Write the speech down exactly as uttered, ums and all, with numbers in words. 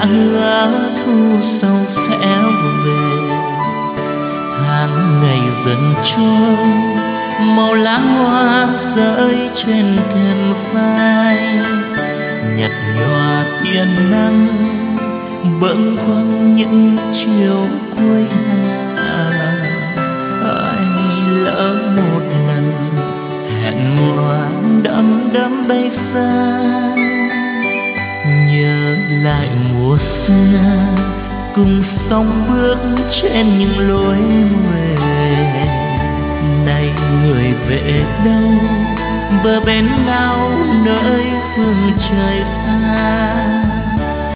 đã hứa thu sau sẽ về. Tháng ngày dần trôi, màu lá hoa rơi trên thềm phai, nhạt nhòa tia nắng bâng khuâng những chiều cuối hạ. Anh lỡ một lần hẹn mùa đắm đắm bay xa, nhớ lại mùa xưa cùng sóng bước trên những lối về. Nay người về đâu, bờ bên nào nơi phương trời xa.